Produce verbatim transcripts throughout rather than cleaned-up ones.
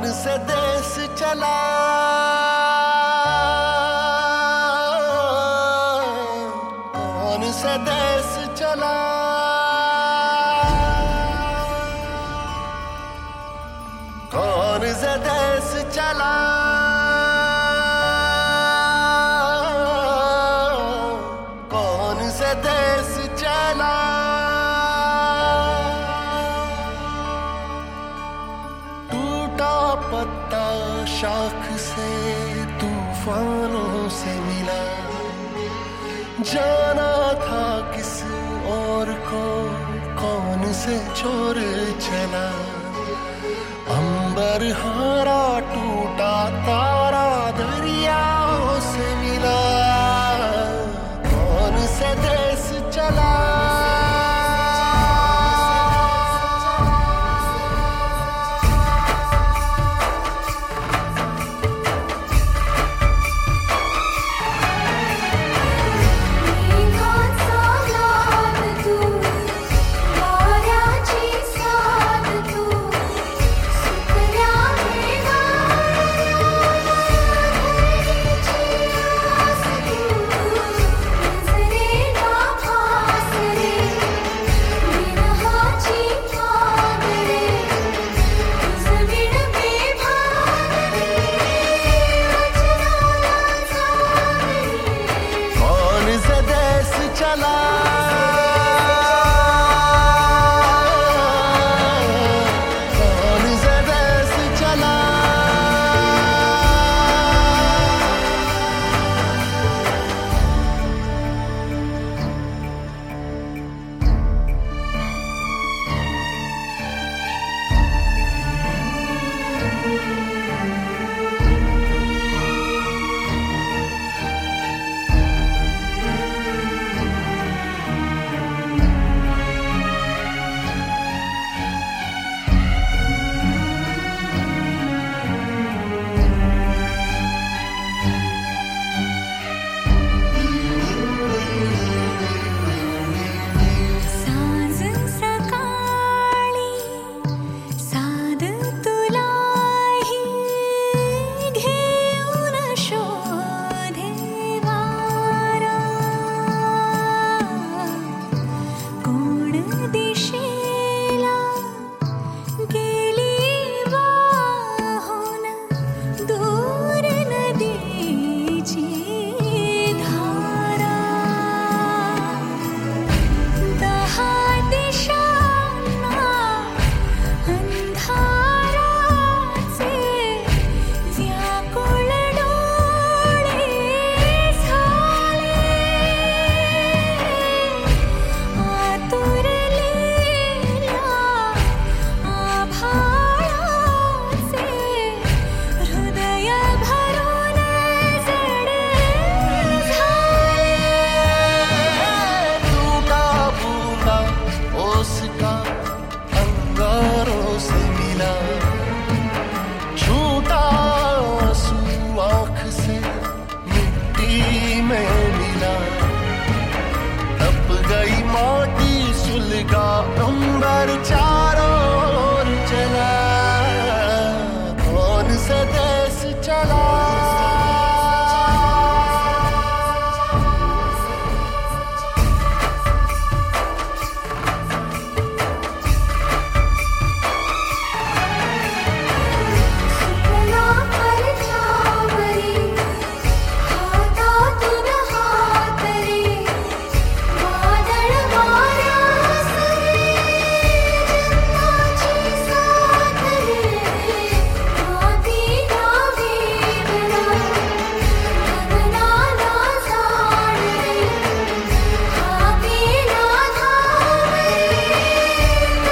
से देश चला, कौन से देश चला, कौन से देश चला, कौन से देश चला। टूटा पत्ता शाख से तूफानों से मिला, जाना था किस और को कौन से छोर चला। अंबर हारा टूटा तारा दरियाओं से मिला, कौन से देश चला। चला कौन से देश चला। सुलगा अंबर चारों ओर चला, कौन से देश चला।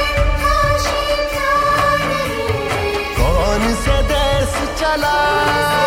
कौन से देश चला।